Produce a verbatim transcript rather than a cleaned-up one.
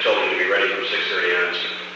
building to be ready from six thirty on.